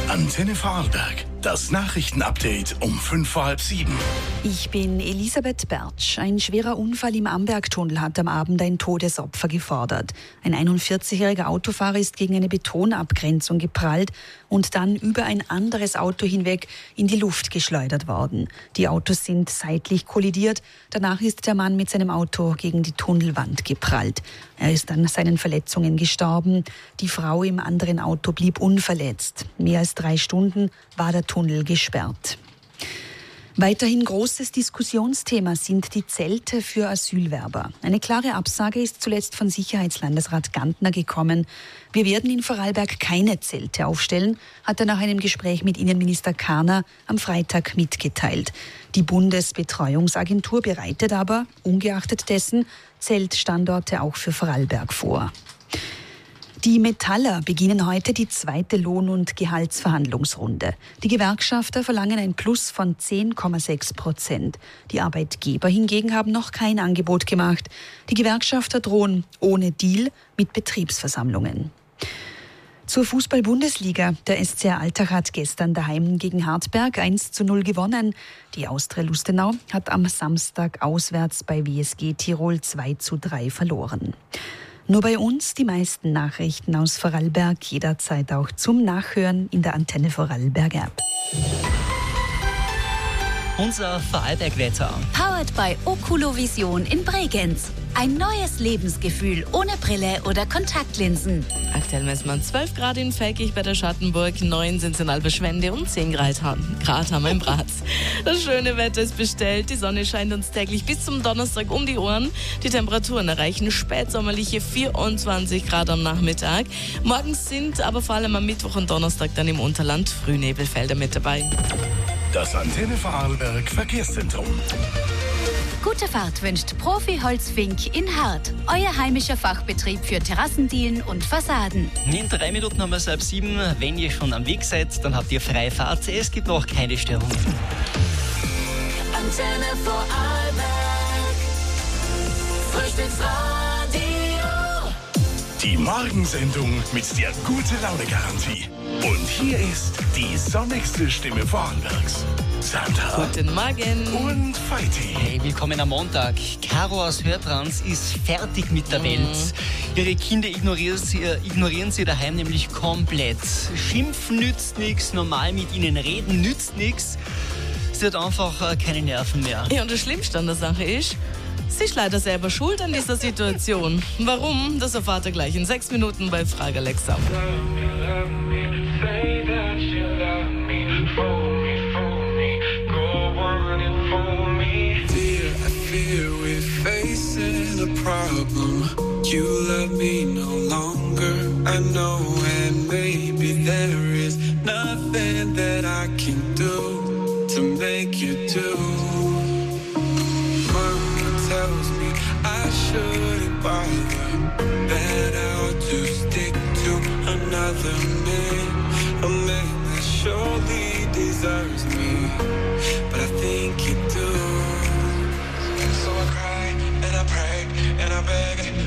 Antenne Vorarlberg. Das Nachrichtenupdate um 6:05. Ich bin Elisabeth Bertsch. Ein schwerer Unfall im Ambergtunnel hat am Abend ein Todesopfer gefordert. Ein 41-jähriger Autofahrer ist gegen eine Betonabgrenzung geprallt und dann über ein anderes Auto hinweg in die Luft geschleudert worden. Die Autos sind seitlich kollidiert. Danach ist der Mann mit seinem Auto gegen die Tunnelwand geprallt. Er ist an seinen Verletzungen gestorben. Die Frau im anderen Auto blieb unverletzt. Mehr als 3 Stunden war der Tunnel gesperrt. Weiterhin großes Diskussionsthema sind die Zelte für Asylwerber. Eine klare Absage ist zuletzt von Sicherheitslandesrat Gantner gekommen. Wir werden in Vorarlberg keine Zelte aufstellen, hat er nach einem Gespräch mit Innenminister Karner am Freitag mitgeteilt. Die Bundesbetreuungsagentur bereitet aber, ungeachtet dessen, Zeltstandorte auch für Vorarlberg vor. Die Metaller beginnen heute die zweite Lohn- und Gehaltsverhandlungsrunde. Die Gewerkschafter verlangen ein Plus von 10,6%. Die Arbeitgeber hingegen haben noch kein Angebot gemacht. Die Gewerkschafter drohen ohne Deal mit Betriebsversammlungen. Zur Fußball-Bundesliga. Der SCR Altach hat gestern daheim gegen Hartberg 1:0 gewonnen. Die Austria Lustenau hat am Samstag auswärts bei WSG Tirol 2:3 verloren. Nur bei uns die meisten Nachrichten aus Vorarlberg, jederzeit auch zum Nachhören in der Antenne Vorarlberg App. Unser Vorarlberg-Wetter. Powered by Oculovision in Bregenz. Ein neues Lebensgefühl ohne Brille oder Kontaktlinsen. Aktuell messen wir 12 Grad in Feldkirch bei der Schattenburg, 9 sind es in Alberschwende und 10 Grad haben wir in Bratz. Das schöne Wetter ist bestellt, die Sonne scheint uns täglich bis zum Donnerstag um die Ohren. Die Temperaturen erreichen spätsommerliche 24 Grad am Nachmittag. Morgens sind aber vor allem am Mittwoch und Donnerstag dann im Unterland Frühnebelfelder mit dabei. Das Antenne Vorarlberg Verkehrszentrum. Gute Fahrt wünscht Profi Holzfink in Hart. Euer heimischer Fachbetrieb für Terrassendielen und Fassaden. In 3 Minuten haben wir es 6:30. Wenn ihr schon am Weg seid, dann habt ihr freie Fahrt. Es gibt auch keine Störungen. Antenne Vorarlberg. Frühstücksradio. Die Morgensendung mit der Gute-Laune-Garantie. Und hier ist die sonnigste Stimme Vorarlbergs. Sandra. Guten Morgen. Und Feiti. Hey, willkommen am Montag. Caro aus Hörtrans ist fertig mit der Welt. Ihre Kinder ignorieren sie daheim nämlich komplett. Schimpfen nützt nichts, normal mit ihnen reden nützt nichts. Sie hat einfach keine Nerven mehr. Ja, und das Schlimmste an der Sache ist, sie ist leider selber schuld an dieser Situation. Warum? Das erfahrt ihr gleich in 6 Minuten bei Frage Alexa. You love me no longer, I know, and maybe there is nothing that I can do to make you do. Mama tells me I shouldn't bother, that I ought to stick to another man, a man that surely deserves me, but I think you do. So I cry and I pray and I beg